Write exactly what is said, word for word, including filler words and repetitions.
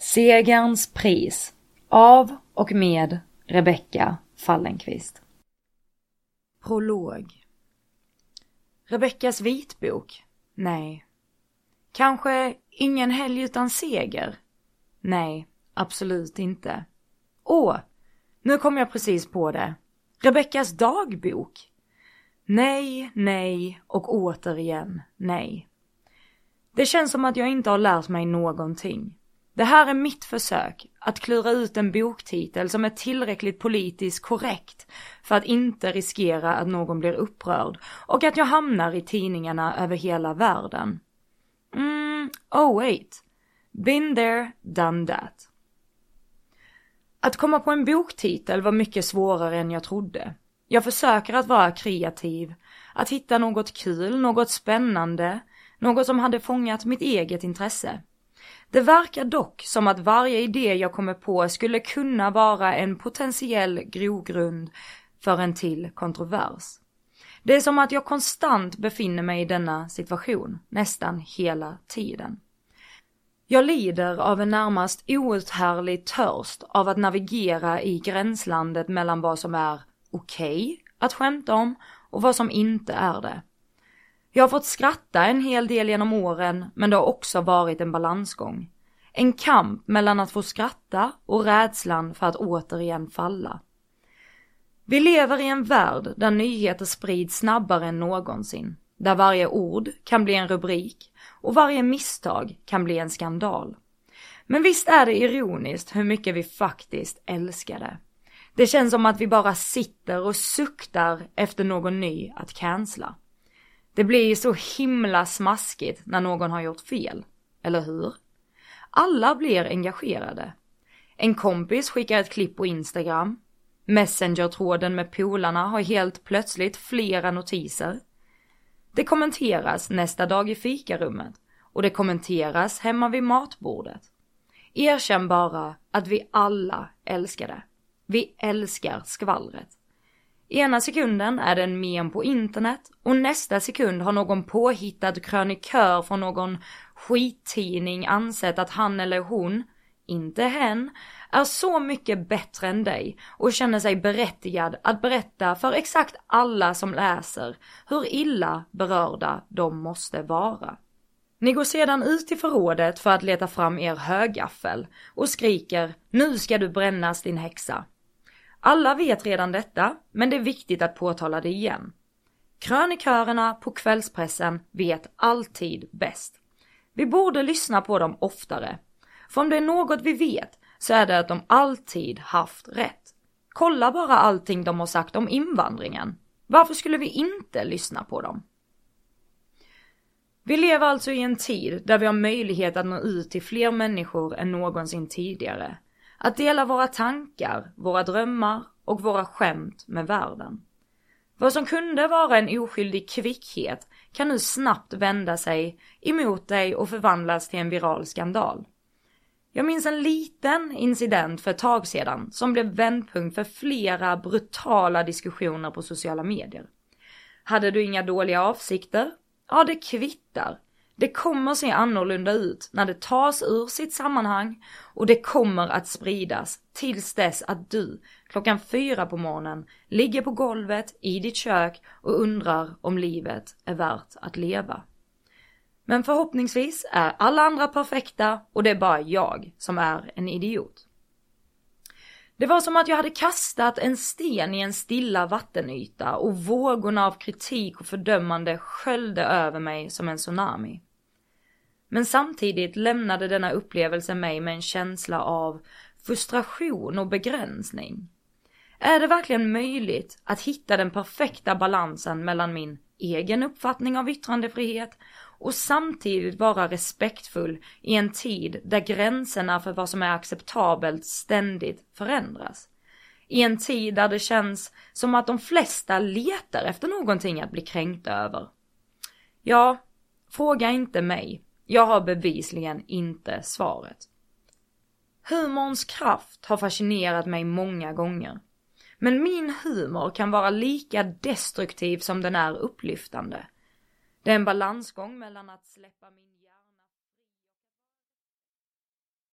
Segerns pris av och med Rebecka Fallenkvist. Prolog. Rebeckas vitbok? Nej. Kanske ingen helg utan seger? Nej, absolut inte. Åh, nu kom jag precis på det. Rebeckas dagbok? Nej, nej och återigen nej. Det känns som att jag inte har lärt mig någonting. Det här är mitt försök att klura ut en boktitel som är tillräckligt politiskt korrekt för att inte riskera att någon blir upprörd och att jag hamnar i tidningarna över hela världen. Mm, oh wait. Been there, done that. Att komma på en boktitel var mycket svårare än jag trodde. Jag försöker att vara kreativ, att hitta något kul, något spännande, något som hade fångat mitt eget intresse. Det verkar dock som att varje idé jag kommer på skulle kunna vara en potentiell grogrund för en till kontrovers. Det är som att jag konstant befinner mig i denna situation, nästan hela tiden. Jag lider av en närmast outhärdlig törst av att navigera i gränslandet mellan vad som är okej att skämta om och vad som inte är det. Jag har fått skratta en hel del genom åren, men det har också varit en balansgång. En kamp mellan att få skratta och rädslan för att återigen falla. Vi lever i en värld där nyheter sprids snabbare än någonsin. Där varje ord kan bli en rubrik och varje misstag kan bli en skandal. Men visst är det ironiskt hur mycket vi faktiskt älskar det. Det känns som att vi bara sitter och suktar efter någon ny att cancella. Det blir så himla smaskigt när någon har gjort fel, eller hur? Alla blir engagerade. En kompis skickar ett klipp på Instagram. Messenger-tråden med polarna har helt plötsligt flera notiser. Det kommenteras nästa dag i fikarummet och det kommenteras hemma vid matbordet. Erkänn bara att vi alla älskar det. Vi älskar skvallret. Ena sekunden är det en mem på internet och nästa sekund har någon påhittad krönikör från någon skittidning ansett att han eller hon, inte hen, är så mycket bättre än dig och känner sig berättigad att berätta för exakt alla som läser hur illa berörda de måste vara. Ni går sedan ut i förrådet för att leta fram er högaffel och skriker: nu ska du brännas din häxa. Alla vet redan detta, men det är viktigt att påtala det igen. Krönikörerna på kvällspressen vet alltid bäst. Vi borde lyssna på dem oftare. För om det är något vi vet så är det att de alltid haft rätt. Kolla bara allting de har sagt om invandringen. Varför skulle vi inte lyssna på dem? Vi lever alltså i en tid där vi har möjlighet att nå ut till fler människor än någonsin tidigare. Att dela våra tankar, våra drömmar och våra skämt med världen. Vad som kunde vara en oskyldig kvickhet kan nu snabbt vända sig emot dig och förvandlas till en viral skandal. Jag minns en liten incident för ett tag sedan som blev vändpunkt för flera brutala diskussioner på sociala medier. Hade du inga dåliga avsikter? Ja, det kvittar. Det kommer se annorlunda ut när det tas ur sitt sammanhang och det kommer att spridas tills dess att du klockan fyra på morgonen ligger på golvet i ditt kök och undrar om livet är värt att leva. Men förhoppningsvis är alla andra perfekta och det är bara jag som är en idiot. Det var som att jag hade kastat en sten i en stilla vattenyta och vågorna av kritik och fördömande sköljde över mig som en tsunami. Men samtidigt lämnade denna upplevelse mig med en känsla av frustration och begränsning. Är det verkligen möjligt att hitta den perfekta balansen mellan min egen uppfattning av yttrandefrihet och samtidigt vara respektfull i en tid där gränserna för vad som är acceptabelt ständigt förändras? I en tid där det känns som att de flesta letar efter någonting att bli kränkt över. Ja, fråga inte mig. Jag har bevisligen inte svaret. Humorns kraft har fascinerat mig många gånger. Men min humor kan vara lika destruktiv som den är upplyftande. Det är en balansgång mellan att släppa min